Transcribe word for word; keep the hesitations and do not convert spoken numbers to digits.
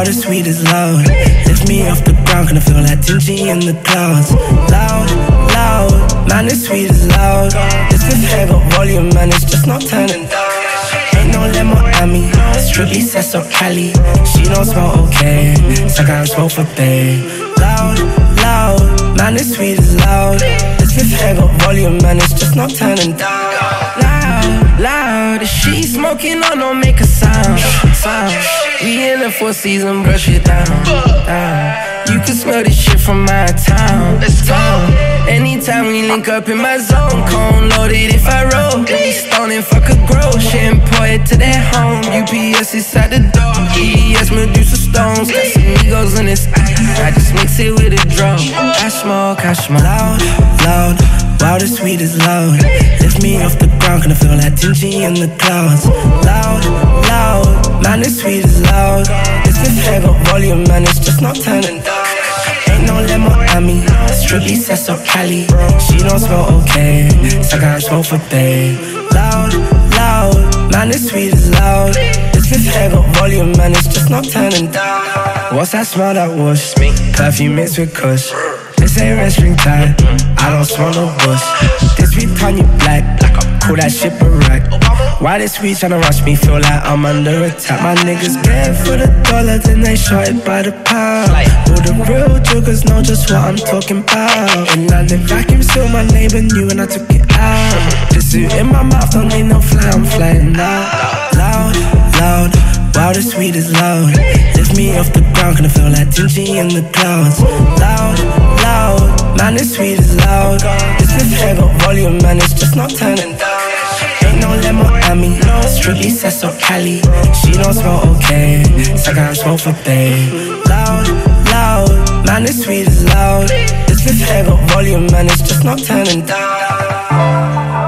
wow, the sweet is loud. Lift me off the ground, can I feel like Tingy in the clouds. Loud, loud, man, the sweet is loud. This fifth hair got volume, man, it's just not turning down. Ain't no lemon at me, strictly says or Cali. She don't smell okay, so I gotta smoke for babe. Loud, loud, man, the sweet is loud. This fifth hair got volume, man, it's just not turning down. Loud, loud, if she smoking on, don't make a sound, sound. We in the Four Seasons, brush it down, down. You can smell this shit from my town. Let's go. Anytime we link up in my zone, cone loaded if I roll. We stoning, fuck a grow. Shit and pour it to their home. U P S inside the door. E E S Medusa stones. Casamigos in this ice. I just mix it with a drum. I smoke, I smoke. Loud, loud. Wow, the sweet is loud. Lift me off the ground, can I feel like Tingy in the clouds. Loud, loud. Man, the sweet is loud. This fifth hair got volume, man, it's just not turning down. Ain't no lemon at me, strictly says or Cali. She don't smell okay, so I gotta smoke for babe. Loud, loud, man, the sweet is loud. This fifth hair got volume, man, it's just not turning down. What's that smell that was? Perfume mixed with kush. This ain't red string tie, I don't smoke no bush. This we turn you black, call that shit Barack. Why this weed tryna rush me, feel like I'm under attack. My niggas get for the dollar, then they short it by the pound. All the real joggers know just what I'm talking about. In London vacuum seal, my neighbor knew and I took it out. This suit in my mouth, don't need no fly, I'm flying out. Loud, loud, wow, the sweet is loud. Lift me off the ground, can I feel like Tingy in the clouds. Loud, loud, man, the sweet is loud. This fifth hair got volume, man, it's just not turning down. Ain't no lemon at me, strictly says or Cali. She don't smell okay, so I gotta smoke for babe. Loud, loud, man, the sweet is loud. This fifth hair got volume, man, it's just not turning down.